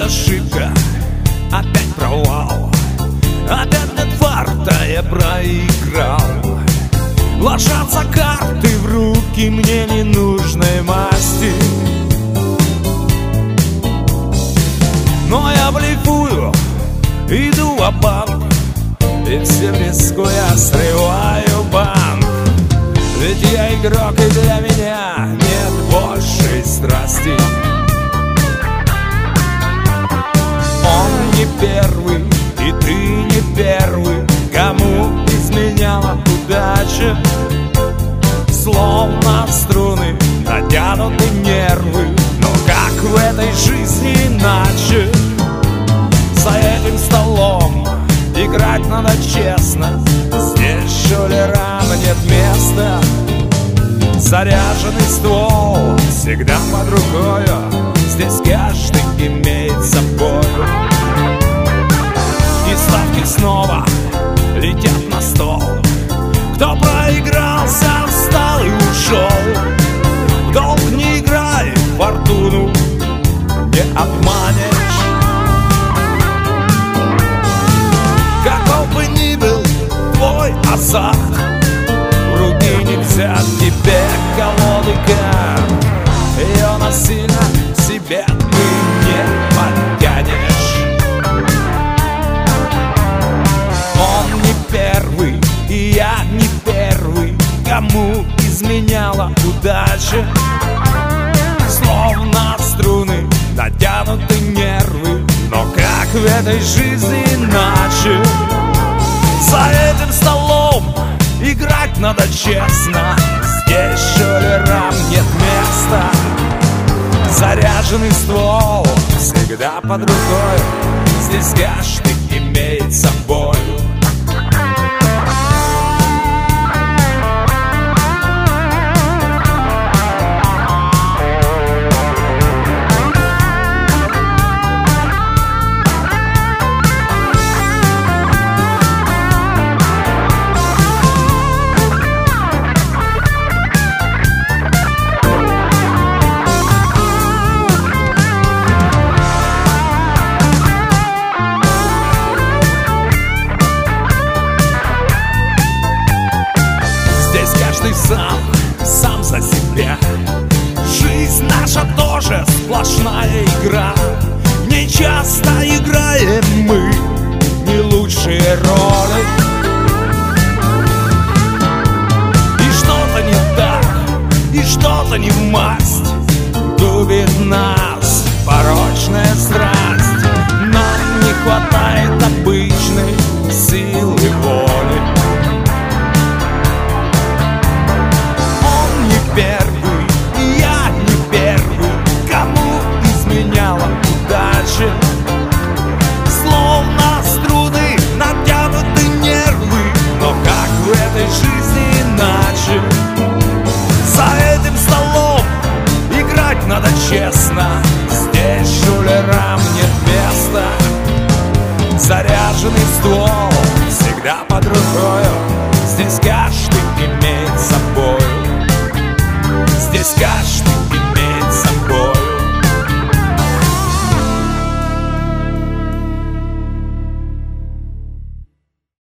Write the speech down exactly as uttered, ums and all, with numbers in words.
ошибка, опять провал, опять нет фарта, я проиграл. Ложатся карты в руки мне ненужной масти, но я блефую, иду ва-банк, и всем рискуя срываю банк. Ведь я игрок, и для меня нет большей страсти. Он не первый, и ты не первый, кому изменяла удача. Словно струны натянуты нервы, но как в этой жизни иначе? За этим столом играть надо честно, здесь шулерам нет места. Заряженный ствол всегда под рукою, здесь каждый имеет с собой. И ставки снова летят на стол. Кто проигрался, встал и ушел. В долг не играй, фортуну не обманешь. Каков бы ни был твой азарт, в руки не взять тебе колоды карт. Ее насильно к себе ты не подтянешь. Он не первый, и я не первый, кому изменяла удача. Словно струны натянуты нервы, но как в этой жизни иначе? За этим столом играть надо честно, здесь шулерам нет места. Заряженный ствол всегда под рукой, здесь каждый имеет с собой. Сам, сам за себя. Жизнь наша тоже сплошная игра. Не часто играем мы не лучшие роли. И что-то не так, и что-то не в масть, губит нас порочная страсть. Нам не хватает обычной силы воли. Первый, и я не первый, кому изменяла удача. Словно струны натянуты нервы, но как в этой жизни иначе? За этим столом играть надо честно, здесь шулерам нет места.